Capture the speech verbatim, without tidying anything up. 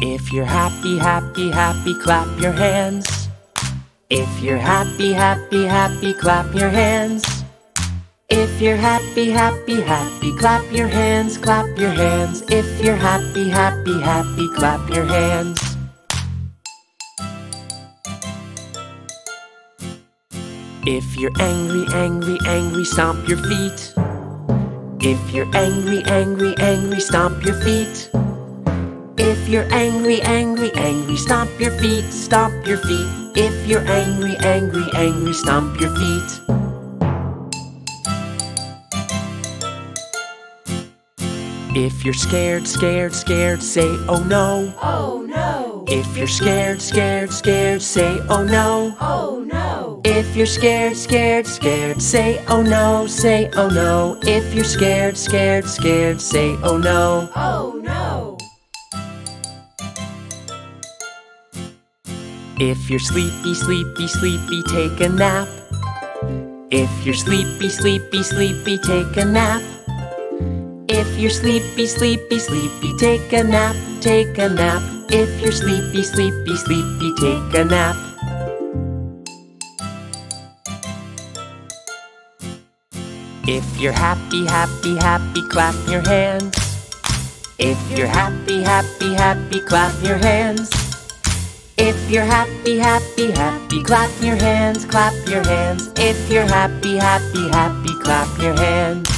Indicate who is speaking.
Speaker 1: If you're happy, happy, happy, clap your hands. If you're happy, happy, happy, clap your hands. If you're happy, happy, happy, clap your hands, clap your hands. If you're happy, happy, happy, clap your hands. If you're angry, angry, angry, stomp your feet. If you're angry, angry, angry, stomp your feet. If you're angry, angry, angry, stomp your feet, stomp your feet. If you're angry, angry, angry, stomp your feet. If you're scared, scared, scared, say oh no.
Speaker 2: Oh no.
Speaker 1: If you're scared, scared, scared, say oh no.
Speaker 2: Oh no.
Speaker 1: If you're scared, scared, scared, say oh no, say oh no. If you're scared, scared, scared, say oh no.
Speaker 2: Oh no.
Speaker 1: If you're sleepy, sleepy, sleepy, take a nap. If you're sleepy, sleepy, sleepy, take a nap. If you're sleepy, sleepy, sleepy, take a nap, take a nap. If you're sleepy, sleepy, sleepy, take a nap. If you're happy, happy, happy, clap your hands. If you're happy, happy, happy, clap your hands. If you're happy, happy, happy, clap your hands, clap your hands. If you're happy, happy, happy, clap your hands.